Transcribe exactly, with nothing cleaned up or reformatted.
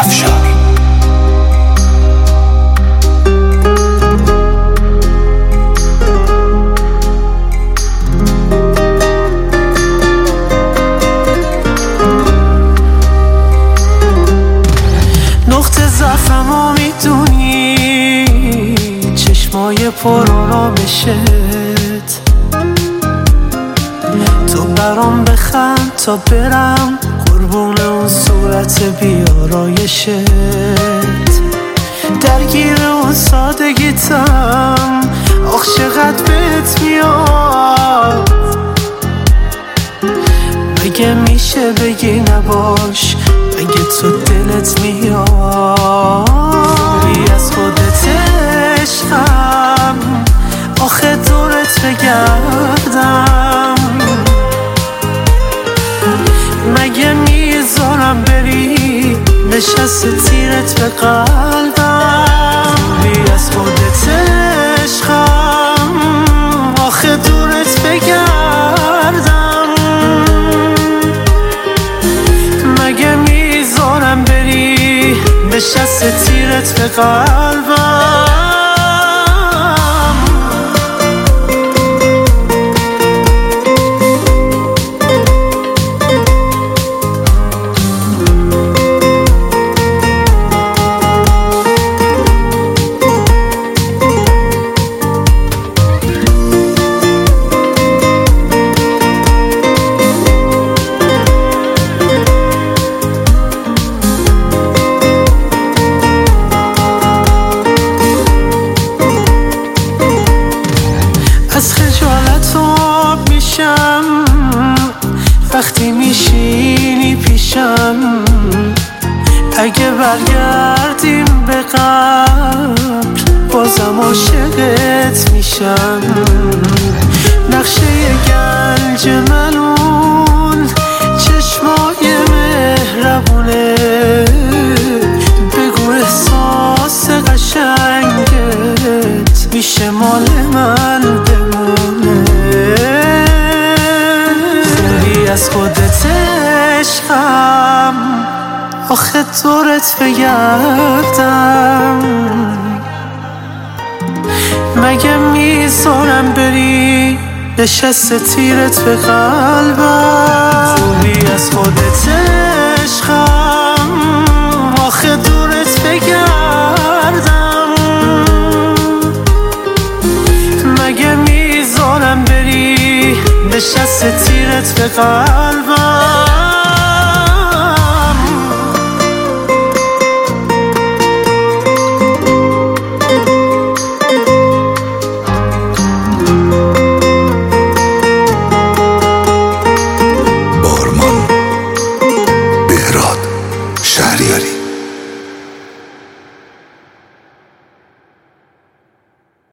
افشار. نقطه ضعفمو میدونی، چشمای پر آرامشت، تو برام بخند تا برم قربون اون صورت بیارایشت، درگیر اون سادگیتم، آخ چقدر بهت میاد. مگه میشه بگی نباش، مگه تو دلت میاد از خودت عشقم، آخه دورت بگردم، مگه میذارم بری نشست تیرت به قلبم. بی از خودت عشقم، آخه دورت بگردم، مگه میذارم بری نشست تیرت به قلبم. از خجالت آب میشم وقتی میشینی پیشم، اگه برگردیم به قبل بازم عاشقت میشم. نقشه گنج ملون چشمای مهربونه، بگو احساس قشنگت میشه مال من بمونه. خوبی از خودت عشقم، آخه دورت بگردم، مگه میذارم بری نشست تیرت به قلبم. خوبی از خودت عشقم، آخه دورت بگردم، مگه میذارم بری نشست تیرت به قلبم. بارمان، بهراد شهریاری.